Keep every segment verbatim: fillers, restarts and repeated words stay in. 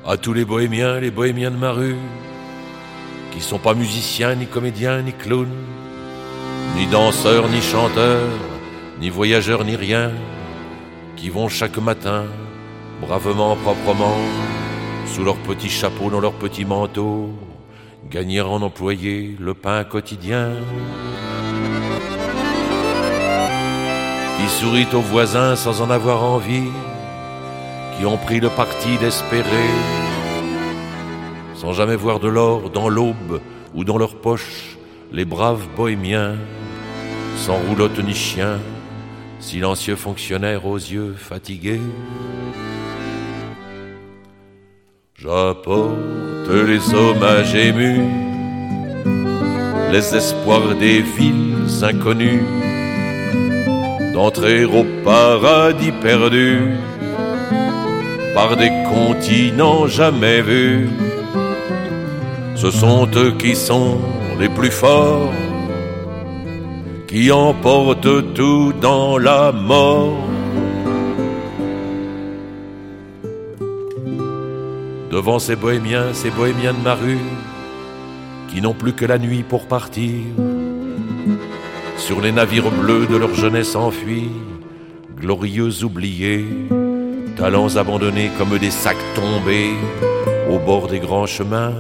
à tous les bohémiens, les bohémiens de ma rue, qui sont pas musiciens, ni comédiens, ni clowns, ni danseurs, ni chanteurs, ni voyageurs, ni rien, qui vont chaque matin, bravement, proprement, sous leurs petits chapeaux, dans leurs petits manteaux, gagner en employé le pain quotidien, qui sourient aux voisins sans en avoir envie, qui ont pris le parti d'espérer, sans jamais voir de l'or dans l'aube ou dans leur poche, les braves bohémiens, sans roulotte ni chien, silencieux fonctionnaires aux yeux fatigués. J'apporte les hommages émus, les espoirs des villes inconnues, d'entrer au paradis perdu par des continents jamais vus. Ce sont eux qui sont les plus forts, qui emportent tout dans la mort. Devant ces bohémiens, ces bohémiens de ma rue, qui n'ont plus que la nuit pour partir, sur les navires bleus de leur jeunesse enfuie, glorieux oubliés, talents abandonnés comme des sacs tombés au bord des grands chemins,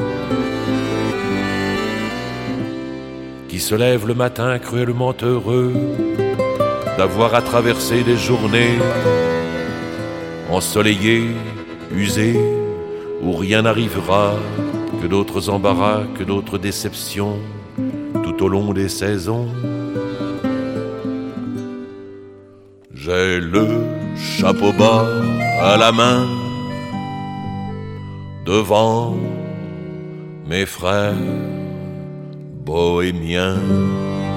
qui se lèvent le matin cruellement heureux d'avoir à traverser des journées ensoleillées, usées, où rien n'arrivera que d'autres embarras, que d'autres déceptions tout au long des saisons. J'ai le chapeau bas à la main devant mes frères bohémiens.